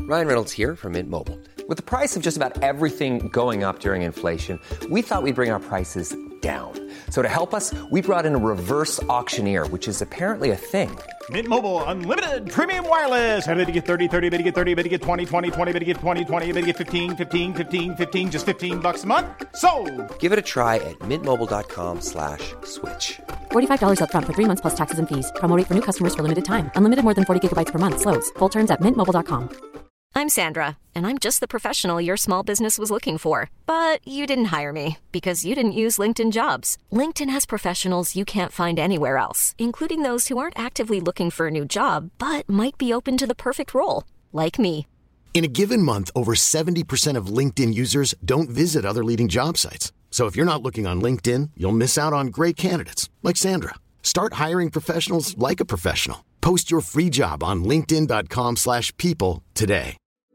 Ryan Reynolds here from Mint Mobile. With the price of just about everything going up during inflation, we thought we'd bring our prices down. So to help us, we brought in a reverse auctioneer, which is apparently a thing. Mint Mobile Unlimited Premium Wireless. How to get 30, 30, bit to get 30, bit to get 20, 20, 20, bit to get 20, 20, bit to get 15, 15, 15, 15, just $15 a month? Sold! Give it a try at mintmobile.com/switch. $45 up front for 3 months plus taxes and fees. Promo rate for new customers for limited time. Unlimited more than 40 gigabytes per month. Slows full terms at mintmobile.com. I'm Sandra, and I'm just the professional your small business was looking for. But you didn't hire me because you didn't use LinkedIn Jobs. LinkedIn has professionals you can't find anywhere else, including those who aren't actively looking for a new job, but might be open to the perfect role, like me. In a given month, over 70% of LinkedIn users don't visit other leading job sites. So if you're not looking on LinkedIn, you'll miss out on great candidates like Sandra. Start hiring professionals like a professional. Post your free job on linkedin.com/people today.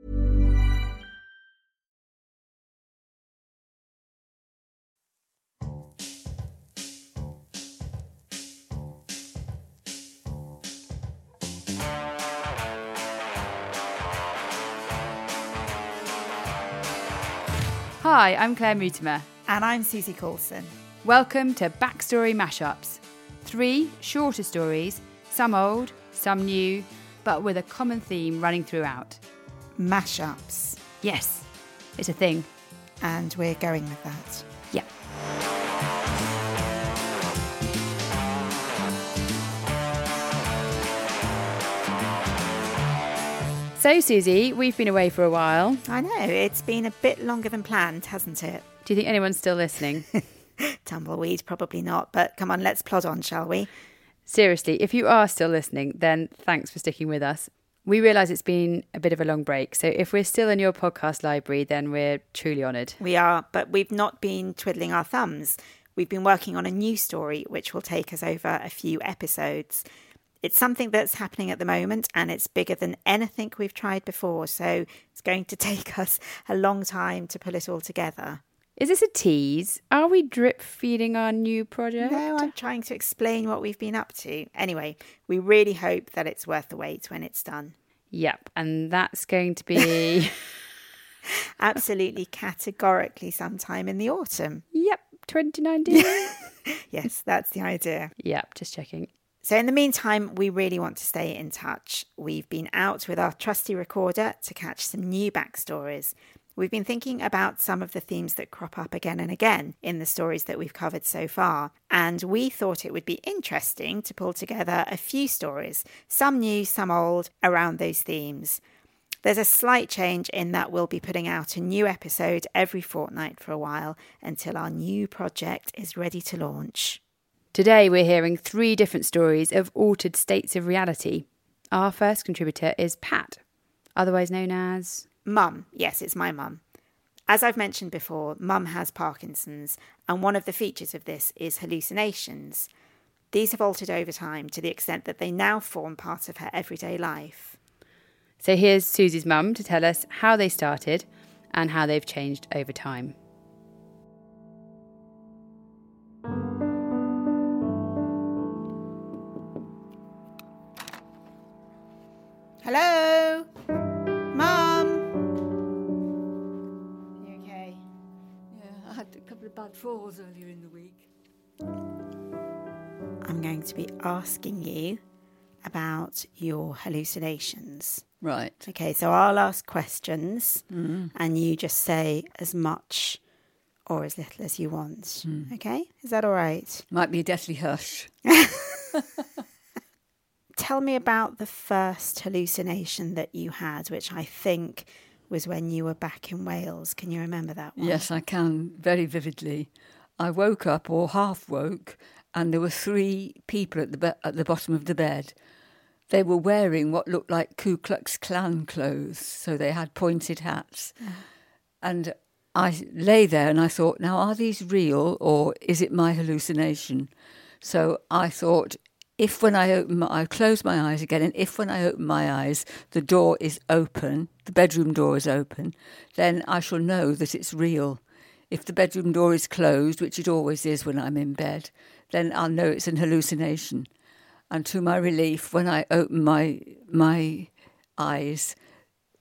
Hi, I'm Claire Mutimer. And I'm Susie Coulson. Welcome to Backstory Mashups. 3 shorter stories, some old, some new, but with a common theme running throughout. Mashups. Yes, it's a thing. And we're going with that. Yeah. So, Susie, we've been away for a while. I know, it's been a bit longer than planned, hasn't it? Do you think anyone's still listening? Tumbleweed, probably not, but come on, let's plod on, shall we? Seriously, if you are still listening, then thanks for sticking with us. We realise it's been a bit of a long break, so if we're still in your podcast library, then we're truly honoured. We are, but we've not been twiddling our thumbs. We've been working on a new story, which will take us over a few episodes. It's something that's happening at the moment, and it's bigger than anything we've tried before, so it's going to take us a long time to pull it all together. Is this a tease? Are we drip feeding our new project? No, I'm trying to explain what we've been up to. Anyway, we really hope that it's worth the wait when it's done. Yep, and that's going to be... Absolutely categorically sometime in the autumn. Yep, 2019. Yes, that's the idea. Yep, just checking. So in the meantime, we really want to stay in touch. We've been out with our trusty recorder to catch some new backstories. We've been thinking about some of the themes that crop up again and again in the stories that we've covered so far. And we thought it would be interesting to pull together a few stories, some new, some old, around those themes. There's a slight change in that we'll be putting out a new episode every fortnight for a while until our new project is ready to launch. Today we're hearing 3 different stories of altered states of reality. Our first contributor is Pat, otherwise known as... Mum. Yes, it's my mum. As I've mentioned before, Mum has Parkinson's, and one of the features of this is hallucinations. These have altered over time to the extent that they now form part of her everyday life. So here's Susie's mum to tell us how they started and how they've changed over time. Hello? Mum? You okay? Yeah, I had a couple of bad falls earlier in the week. I'm going to be asking you about your hallucinations. Right. Okay, so I'll ask questions and you just say as much or as little as you want. Okay? Is that all right? Might be a deathly hush. Tell me about the first hallucination that you had, which I think was when you were back in Wales. Can you remember that one? Yes, I can, very vividly. I woke up, or half woke, and there were 3 people at the bottom of the bed. They were wearing what looked like Ku Klux Klan clothes, so they had pointed hats. And I lay there and I thought, now, are these real or is it my hallucination? So I thought, if when I close my eyes again, and if when I open my eyes, the door is open, the bedroom door is open, then I shall know that it's real. If the bedroom door is closed, which it always is when I'm in bed, then I'll know it's an hallucination. And to my relief, when I open my eyes,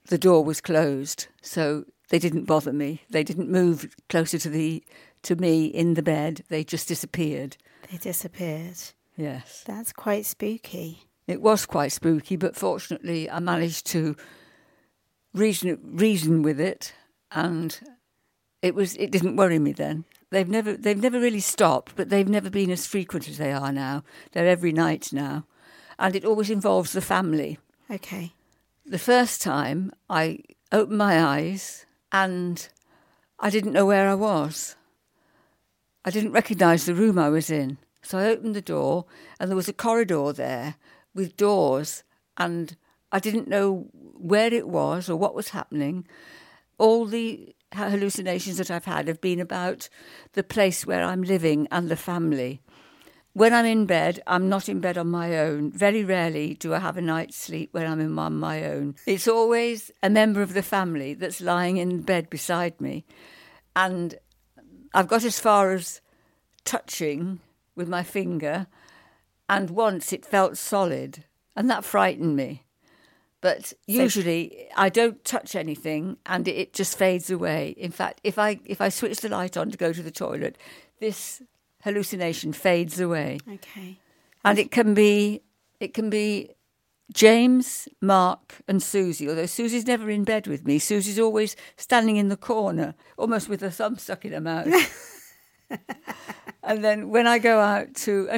the door was closed, so they didn't bother me. They didn't move closer to me in the bed. They just disappeared. They disappeared. Yes. That's quite spooky. It was quite spooky, but fortunately I managed to reason with it, and it didn't worry me then. They've never really stopped, but they've never been as frequent as they are now. They're every night now, and it always involves the family. Okay. The first time I opened my eyes and I didn't know where I was. I didn't recognise the room I was in. So I opened the door and there was a corridor there with doors, and I didn't know where it was or what was happening. All the hallucinations that I've had have been about the place where I'm living and the family. When I'm in bed, I'm not in bed on my own. Very rarely do I have a night's sleep when I'm on my own. It's always a member of the family that's lying in bed beside me. And I've got as far as touching with my finger, and once it felt solid, and that frightened me. But usually I don't touch anything and it just fades away. In fact, if I switch the light on to go to the toilet, this hallucination fades away. Okay. And it can be James, Mark and Susie, although Susie's never in bed with me. Susie's always standing in the corner, almost with her thumb stuck in her mouth. And then when I go out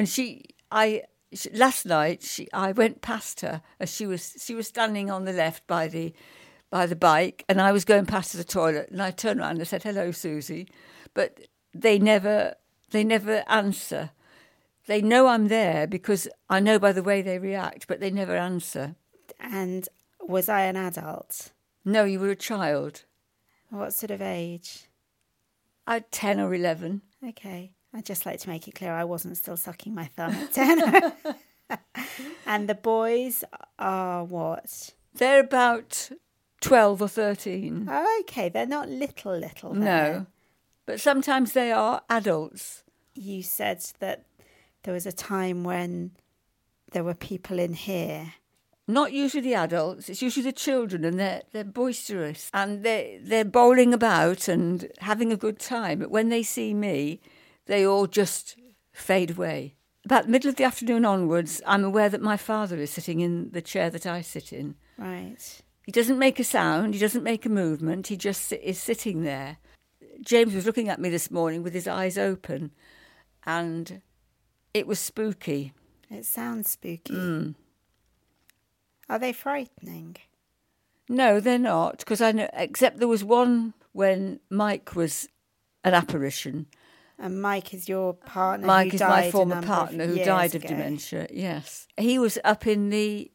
last night, I went past her as she was standing on the left by the bike, and I was going past to the toilet, and I turned around and said, "Hello, Susie," but they never answer. They know I'm there because I know by the way they react, but they never answer. And was I an adult? No, you were a child. What sort of age? 10 or 11. Okay. I'd just like to make it clear I wasn't still sucking my thumb at 10. And the boys are what? They're about 12 or 13. Oh, okay. They're not little. Then. No. But sometimes they are adults. You said that there was a time when there were people in here. Not usually adults, it's usually the children, and they're boisterous and they're bowling about and having a good time. But when they see me, they all just fade away. About the middle of the afternoon onwards, I'm aware that my father is sitting in the chair that I sit in. Right. He doesn't make a sound, he doesn't make a movement, he just is sitting there. James was looking at me this morning with his eyes open, and it was spooky. It sounds spooky. Mm. Are they frightening? No, they're not, because I know, except there was one when Mike was an apparition. And Mike is your partner. Mike who is died my former partner who died of dementia, yes. He was up in the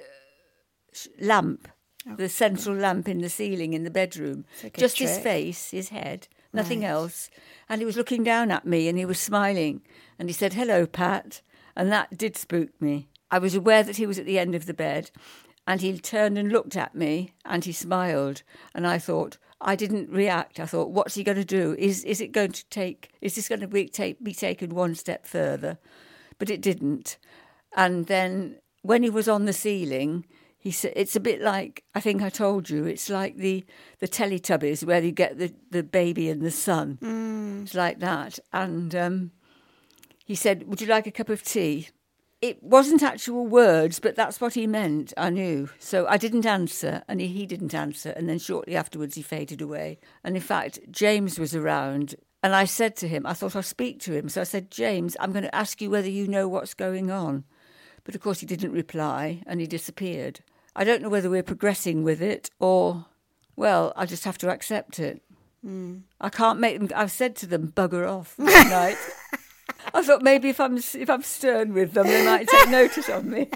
lamp, the central lamp in the ceiling in the bedroom. Just his face, his head, nothing else. And he was looking down at me and he was smiling. And he said, "Hello, Pat." And that did spook me. I was aware that he was at the end of the bed, and he turned and looked at me and he smiled. And I thought, I didn't react. I thought, what's he going to do? Is this going to be taken one step further? But it didn't. And then when he was on the ceiling, he said, it's a bit like, I think I told you, it's like the Teletubbies where you get the baby and the sun. Mm. It's like that. And he said, "Would you like a cup of tea?" It wasn't actual words, but that's what he meant, I knew. So I didn't answer, and he didn't answer, and then shortly afterwards he faded away. And in fact, James was around, and I said to him, I thought I'll speak to him. So I said, "James, I'm going to ask you whether you know what's going on." But of course he didn't reply, and he disappeared. I don't know whether we're progressing with it or, well, I just have to accept it. Mm. I can't make them, I've said to them, bugger off that night. I thought maybe if I'm stern with them, they might take notice of me.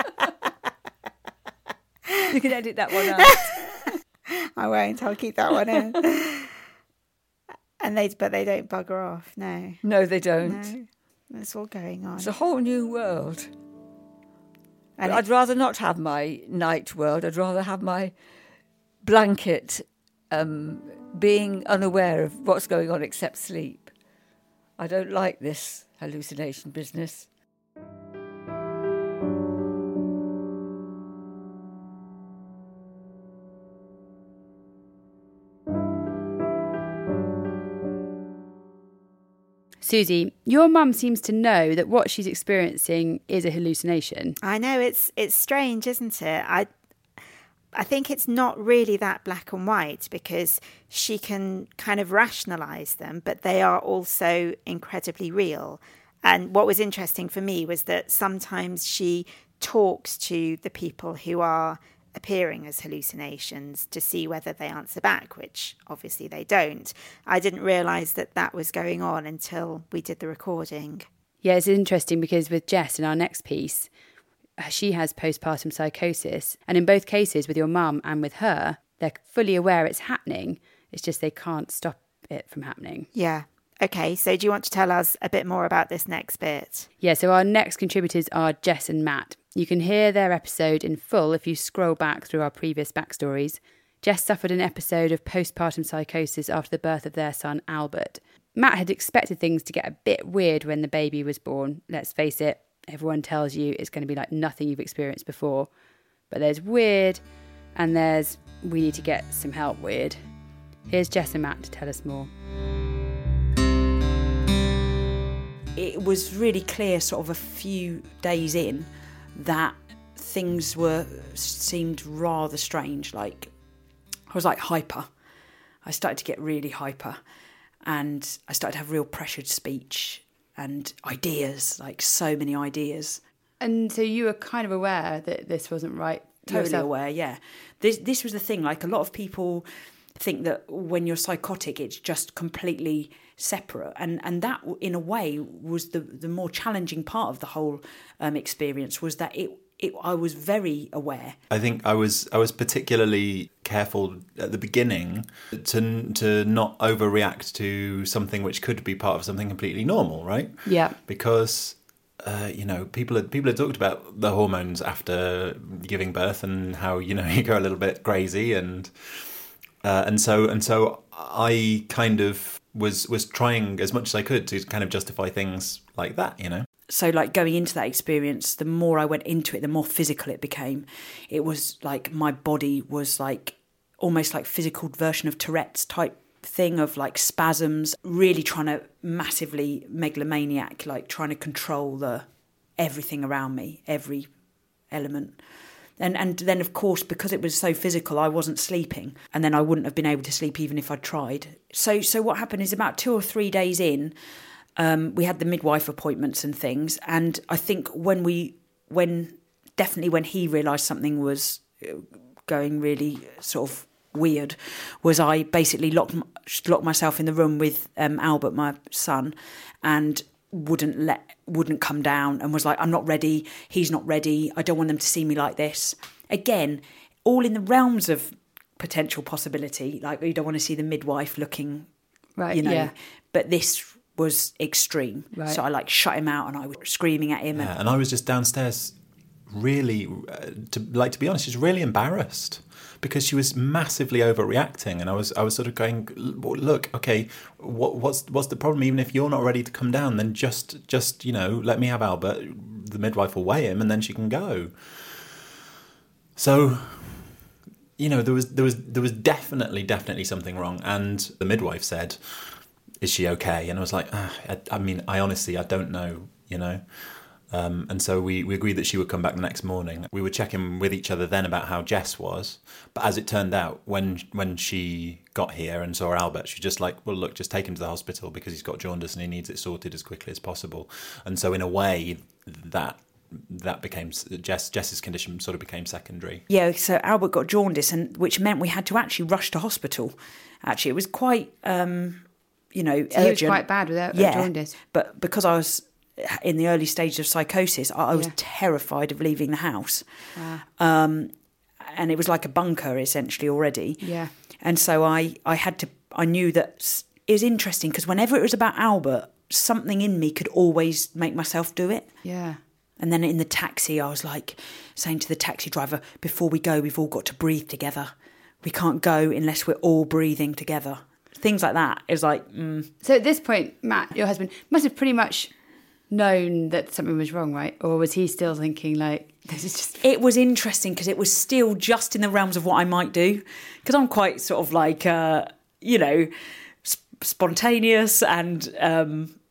You can edit that one out. I won't. I'll keep that one in. But they don't bugger off. No. No, they don't. No. It's all going on. It's a whole new world. And I'd rather not have my night world. I'd rather have my blanket being unaware of what's going on except sleep. I don't like this hallucination business. Susie, your mum seems to know that what she's experiencing is a hallucination. I know, it's strange, isn't it? I think it's not really that black and white, because she can kind of rationalise them, but they are also incredibly real. And what was interesting for me was that sometimes she talks to the people who are appearing as hallucinations to see whether they answer back, which obviously they don't. I didn't realise that that was going on until we did the recording. Yeah, it's interesting because with Jess in our next piece, she has postpartum psychosis. And in both cases, with your mum and with her, they're fully aware it's happening. It's just they can't stop it from happening. Yeah. Okay, so do you want to tell us a bit more about this next bit? Yeah, so our next contributors are Jess and Matt. You can hear their episode in full if you scroll back through our previous backstories. Jess suffered an episode of postpartum psychosis after the birth of their son, Albert. Matt had expected things to get a bit weird when the baby was born. Let's face it, everyone tells you it's going to be like nothing you've experienced before. But there's weird, and there's we need to get some help weird. Here's Jess and Matt to tell us more. It was really clear sort of a few days in that things seemed rather strange. Like, I was like hyper. I started to get really hyper, and I started to have real pressured speech and ideas, like so many ideas. And so you were kind of aware that this wasn't right? Totally aware, yeah. This was the thing, like a lot of people think that when you're psychotic it's just completely separate, and that in a way was the more challenging part of the whole experience, was that I was very aware. I think I was particularly careful at the beginning to not overreact to something which could be part of something completely normal, right? Yeah. Because people had talked about the hormones after giving birth and how you go a little bit crazy, and so I kind of was trying as much as I could to kind of justify things like that, So like going into that experience, the more I went into it, the more physical it became. It was like my body was like almost like physical version of Tourette's type thing, of like spasms, really trying to massively megalomaniac, like trying to control everything around me, every element. And then, of course, because it was so physical, I wasn't sleeping. And then I wouldn't have been able to sleep even if I'd tried. So what happened is about 2 or 3 days in, we had the midwife appointments and things. And I think when he realised something was going really sort of weird, was I basically locked myself in the room with Albert, my son, and wouldn't come down, and was like, I'm not ready, he's not ready, I don't want them to see me like this. Again, all in the realms of potential possibility, like you don't want to see the midwife looking, right, yeah. But this was extreme. Right. So I like shut him out and I was screaming at him. Yeah, and I was just downstairs really, to be honest, just really embarrassed, because she was massively overreacting, and I was sort of going, look, okay, what's the problem? Even if you're not ready to come down, then just let me have Albert. The midwife will weigh him, and then she can go. So, there was definitely something wrong, and the midwife said, "Is she okay?" And I was like, I honestly, I don't know, And so we agreed that she would come back the next morning. We were checking with each other then about how Jess was. But as it turned out, when she got here and saw Albert, she was just like, well, look, just take him to the hospital because he's got jaundice and he needs it sorted as quickly as possible. And so in a way, that became Jess's condition sort of became secondary. Yeah, so Albert got jaundice, and which meant we had to actually rush to hospital. Actually, it was quite, urgent. He was quite bad without jaundice. But because I was in the early stages of psychosis, I was terrified of leaving the house. Wow. And it was like a bunker essentially already. Yeah. And so I knew that it was interesting, because whenever it was about Albert, something in me could always make myself do it. Yeah. And then in the taxi, I was like saying to the taxi driver, before we go, we've all got to breathe together. We can't go unless we're all breathing together. Things like that. It was like... So at this point, Matt, your husband, must have pretty much known that something was wrong, right? Or was he still thinking like, this is just... It was interesting because it was still just in the realms of what I might do. Because I'm quite sort of like, spontaneous and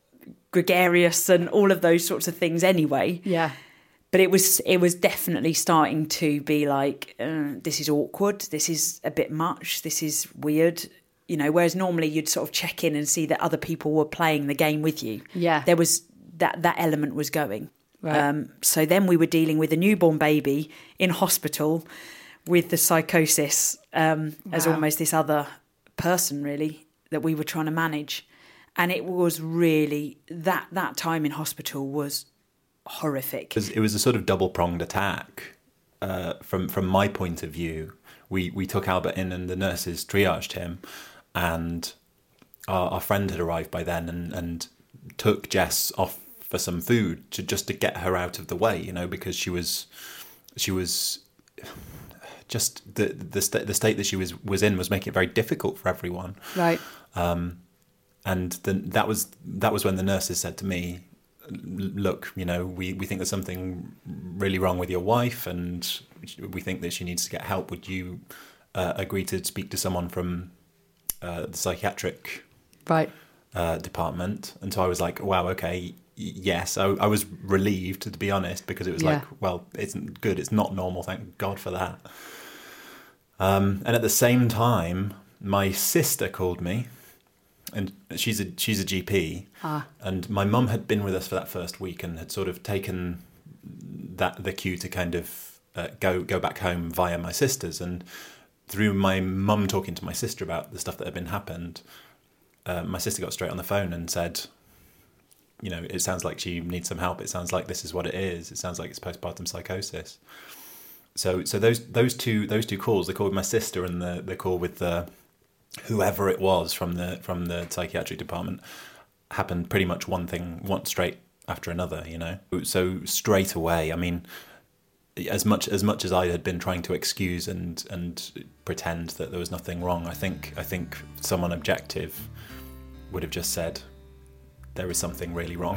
gregarious and all of those sorts of things anyway. Yeah. But it was definitely starting to be like, this is awkward, this is a bit much, this is weird, you know, whereas normally you'd sort of check in and see that other people were playing the game with you. Yeah. There was that element was going. Right. So then we were dealing with a newborn baby in hospital with the psychosis as almost this other person, really, that we were trying to manage. And it was really, that time in hospital was horrific. It was a sort of double-pronged attack. From my point of view, we took Albert in and the nurses triaged him, and our friend had arrived by then and took Jess off for some food just to get her out of the way, you know, because she was just the state that she was in was making it very difficult for everyone. Right. And then that was when the nurses said to me, look, you know, we think there's something really wrong with your wife and we think that she needs to get help. Would you agree to speak to someone from the psychiatric department? And so I was like, wow, okay, yes. I was relieved, to be honest, because it was like, well, it's good. It's not normal. Thank God for that. And at the same time, my sister called me. And she's a GP, and my mum had been with us for that first week and had sort of taken the cue to kind of go back home via my sisters. And through my mum talking to my sister about the stuff that had been happened, my sister got straight on the phone and said, you know, it sounds like she needs some help. It sounds like this is what it is. It sounds like it's postpartum psychosis. So those two calls, the call with my sister and the call with the whoever it was from the psychiatric department, happened pretty much one straight after another, you know. So straight away, I mean, as much as I had been trying to excuse and pretend that there was nothing wrong, I think someone objective would have just said there is something really wrong.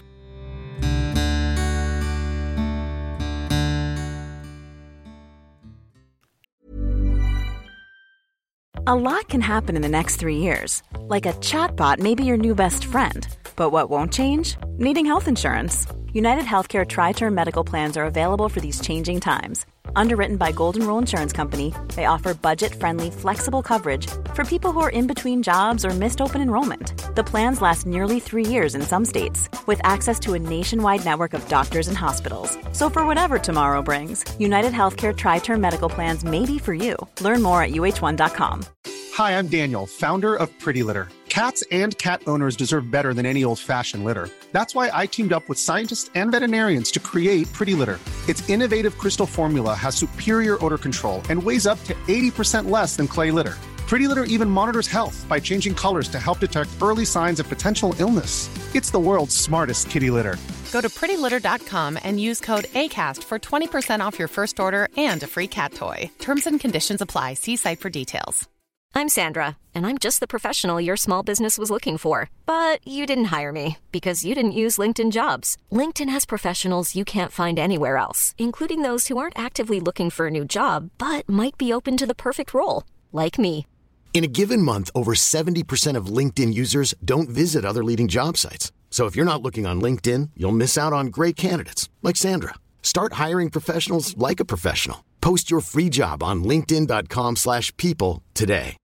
A lot can happen in the next 3 years. Like a chatbot may be your new best friend. But what won't change? Needing health insurance. United Healthcare Tri-Term Medical Plans are available for these changing times. Underwritten by Golden Rule Insurance Company, they offer budget-friendly, flexible coverage for people who are in between jobs or missed open enrollment. The plans last nearly 3 years in some states, with access to a nationwide network of doctors and hospitals. So for whatever tomorrow brings, United Healthcare Tri-Term Medical Plans may be for you. Learn more at uh1.com. Hi, I'm Daniel, founder of Pretty Litter. Cats and cat owners deserve better than any old-fashioned litter. That's why I teamed up with scientists and veterinarians to create Pretty Litter. Its innovative crystal formula has superior odor control and weighs up to 80% less than clay litter. Pretty Litter even monitors health by changing colors to help detect early signs of potential illness. It's the world's smartest kitty litter. Go to prettylitter.com and use code ACAST for 20% off your first order and a free cat toy. Terms and conditions apply. See site for details. I'm Sandra, and I'm just the professional your small business was looking for. But you didn't hire me because you didn't use LinkedIn Jobs. LinkedIn has professionals you can't find anywhere else, including those who aren't actively looking for a new job, but might be open to the perfect role, like me. In a given month, over 70% of LinkedIn users don't visit other leading job sites. So if you're not looking on LinkedIn, you'll miss out on great candidates like Sandra. Start hiring professionals like a professional. Post your free job on linkedin.com/people today.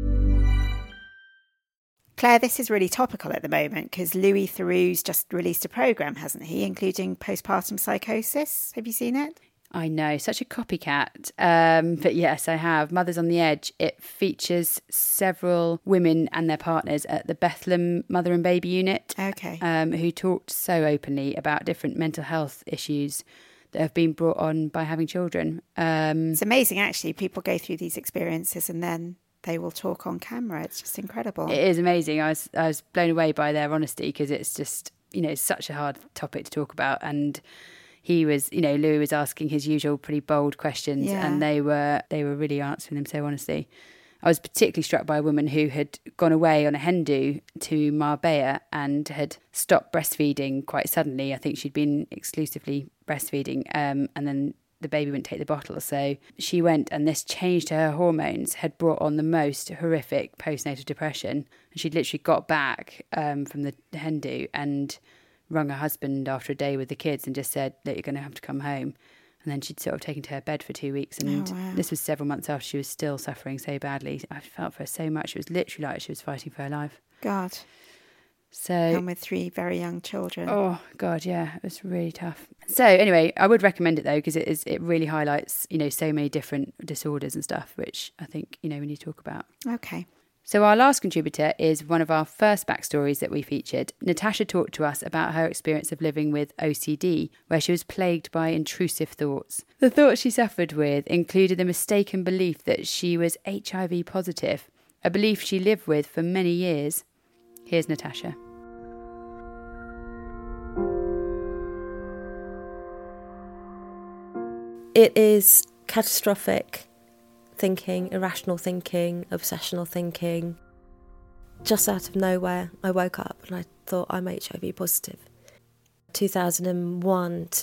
Claire, this is really topical at the moment because Louis Theroux's just released a programme, hasn't he, including postpartum psychosis? Have you seen it? I know, such a copycat. But yes, I have. Mothers on the Edge. It features several women and their partners at the Bethlehem Mother and Baby Unit. Okay. Who talked so openly about different mental health issues that have been brought on by having children. It's amazing, actually. People go through these experiences and then they will talk on camera. It's just incredible. It is amazing. I was blown away by their honesty because it's just, you know, it's such a hard topic to talk about. And he was, you know, Louis was asking his usual pretty bold questions, and they were really answering them so honestly. I was particularly struck by a woman who had gone away on a hen do to Marbella and had stopped breastfeeding quite suddenly. I think she'd been exclusively breastfeeding, and then the baby wouldn't take the bottle. So she went, and this change to her hormones had brought on the most horrific postnatal depression. And she'd literally got back from the hen do and rung her husband after a day with the kids and just said that you're going to have to come home. And then she'd sort of taken to her bed for 2 weeks. And this was several months after she was still suffering so badly. I felt for her so much. It was literally like she was fighting for her life. God. So, and with 3 very young children. Oh, God, yeah. It was really tough. So anyway, I would recommend it, though, because it really highlights, so many different disorders and stuff, which I think, we need to talk about. Okay. So our last contributor is one of our first backstories that we featured. Natasha talked to us about her experience of living with OCD, where she was plagued by intrusive thoughts. The thoughts she suffered with included the mistaken belief that she was HIV positive, a belief she lived with for many years. Here's Natasha. It is catastrophic thinking, irrational thinking, obsessional thinking. Just out of nowhere, I woke up and I thought I'm HIV positive. 2001 to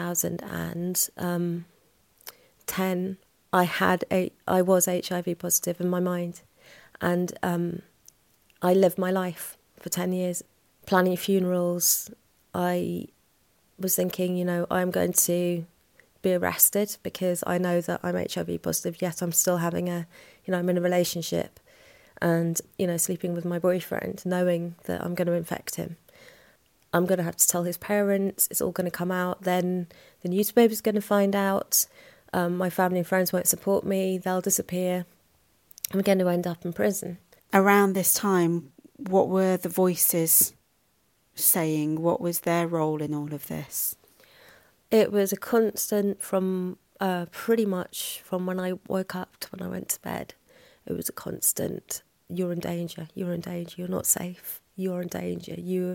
2010, I was HIV positive in my mind, and I lived my life for 10 years, planning funerals. I was thinking, I'm going to be arrested because I know that I'm HIV positive, yet I'm still having I'm in a relationship and, sleeping with my boyfriend, knowing that I'm going to infect him. I'm going to have to tell his parents, it's all going to come out, then the newspaper's going to find out, my family and friends won't support me, they'll disappear, I'm going to end up in prison. Around this time, what were the voices saying? What was their role in all of this? It was a constant from pretty much from when I woke up to when I went to bed. It was a constant, you're in danger, you're not safe, you're in danger, you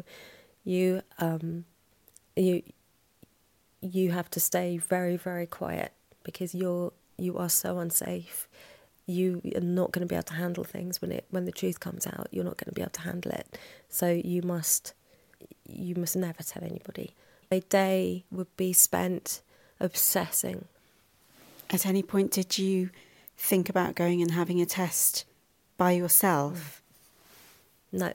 have to stay very, very quiet because you are so unsafe. You are not going to be able to handle things when the truth comes out. You're not going to be able to handle it. So you must never tell anybody. A day would be spent obsessing. At any point did you think about going and having a test by yourself? No.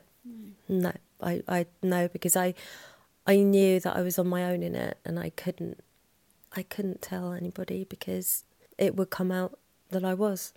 I no, because I knew that I was on my own in it, and I couldn't tell anybody because it would come out that I was.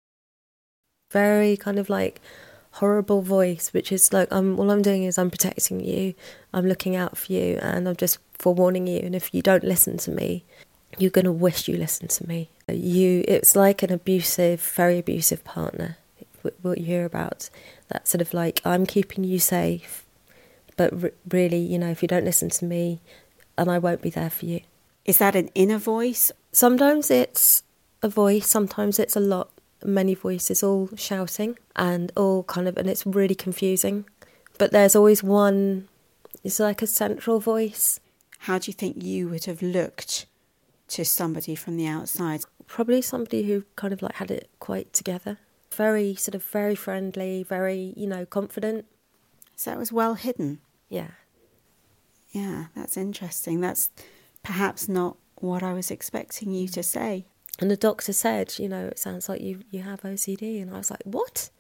Very kind of like horrible voice, which is like, all I'm doing is I'm protecting you, I'm looking out for you, and I'm just forewarning you, and if you don't listen to me, you're going to wish you listened to me. It's like an abusive, very abusive partner, what you hear about, that sort of like, I'm keeping you safe, but really, if you don't listen to me, and I won't be there for you. Is that an inner voice? Sometimes it's a voice, sometimes it's many voices all shouting and all and it's really confusing. But there's always one, it's like a central voice. How do you think you would have looked to somebody from the outside? Probably somebody who kind of like had it quite together. Very very friendly, very, confident. So it was well hidden? Yeah. Yeah, that's interesting. That's perhaps not what I was expecting you to say. And the doctor said, it sounds like you have OCD. And I was like, what?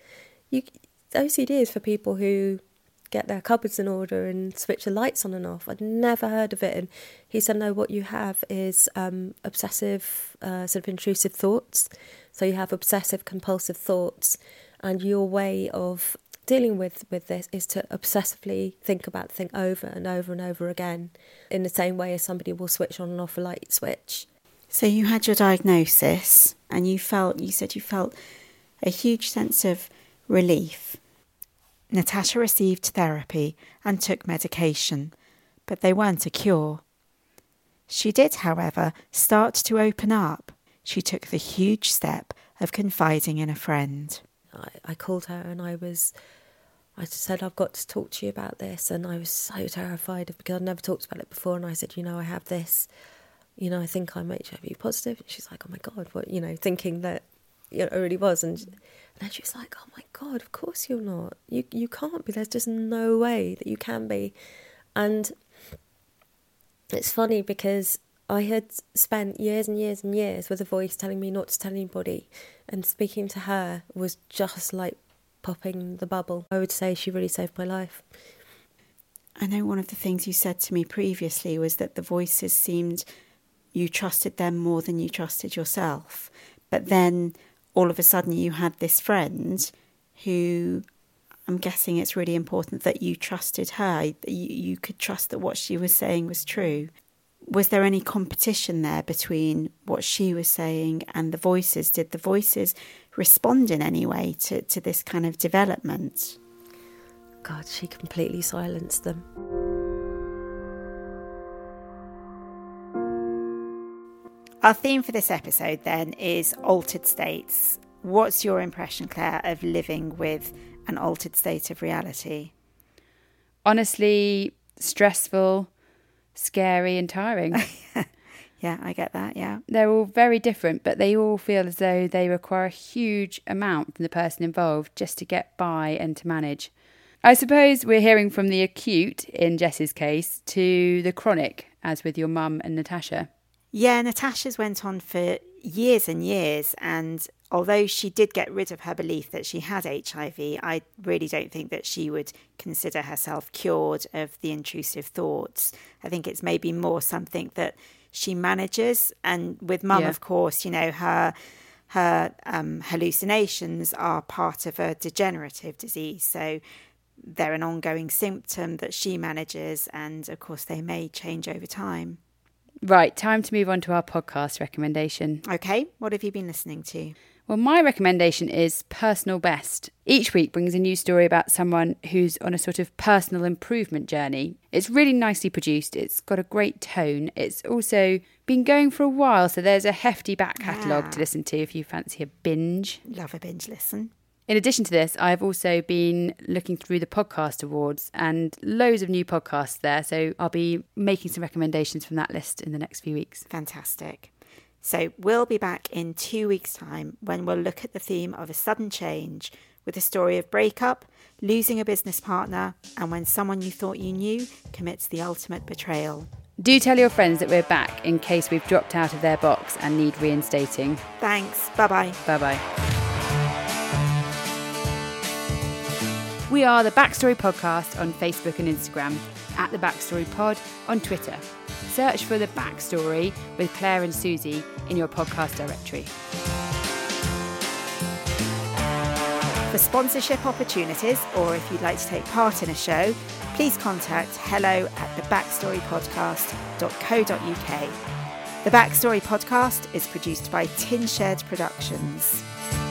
OCD is for people who get their cupboards in order and switch the lights on and off. I'd never heard of it. And he said, no, what you have is obsessive, sort of intrusive thoughts. So you have obsessive compulsive thoughts, and your way of dealing with this is to obsessively think about the thing over and over and over again, in the same way as somebody will switch on and off a light switch. So you had your diagnosis, and you said you felt a huge sense of relief. Natasha received therapy and took medication, but they weren't a cure. She did, however, start to open up. She took the huge step of confiding in a friend. I called her and I said, I've got to talk to you about this. And I was so terrified because I'd never talked about it before. And I said, I have this, I think I'm HIV positive. And she's like, oh my God, what, thinking that it really was. And then she was like, oh my God, of course you're not. You can't be. There's just no way that you can be. And it's funny because I had spent years and years and years with a voice telling me not to tell anybody, and speaking to her was just like popping the bubble. I would say she really saved my life. I know one of the things you said to me previously was that the voices seemed you trusted them more than you trusted yourself. But then all of a sudden you had this friend who, I'm guessing it's really important that you trusted her. You could trust that what she was saying was true. Was there any competition there between what she was saying and the voices? Did the voices respond in any way to this kind of development? God, she completely silenced them. Our theme for this episode then is altered states. What's your impression, Claire, of living with an altered state of reality? Honestly, stressful, scary and tiring. Yeah, I get that, yeah. They're all very different, but they all feel as though they require a huge amount from the person involved just to get by and to manage. I suppose we're hearing from the acute, in Jess's case, to the chronic, as with your mum and Natasha. Yeah, Natasha's went on for years and years, and although she did get rid of her belief that she had HIV, I really don't think that she would consider herself cured of the intrusive thoughts. I think it's maybe more something that she manages, and with mum, of course, you know, her hallucinations are part of a degenerative disease, so they're an ongoing symptom that she manages, and of course they may change over time. Right, time to move on to our podcast recommendation. Okay, what have you been listening to? Well, my recommendation is Personal Best. Each week brings a new story about someone who's on a sort of personal improvement journey. It's really nicely produced, it's got a great tone, it's also been going for a while, so there's a hefty back catalogue to listen to if you fancy a binge. Love a binge listen. In addition to this, I've also been looking through the podcast awards and loads of new podcasts there. So I'll be making some recommendations from that list in the next few weeks. Fantastic. So we'll be back in 2 weeks' time when we'll look at the theme of a sudden change with a story of breakup, losing a business partner, and when someone you thought you knew commits the ultimate betrayal. Do tell your friends that we're back in case we've dropped out of their box and need reinstating. Thanks. Bye-bye. Bye-bye. We are the Backstory Podcast on Facebook and Instagram, at the Backstory Pod on Twitter. Search for the Backstory with Claire and Susie in your podcast directory. For sponsorship opportunities, or if you'd like to take part in a show, please contact hello@thebackstorypodcast.co.uk. The Backstory Podcast is produced by Tin Shed Productions.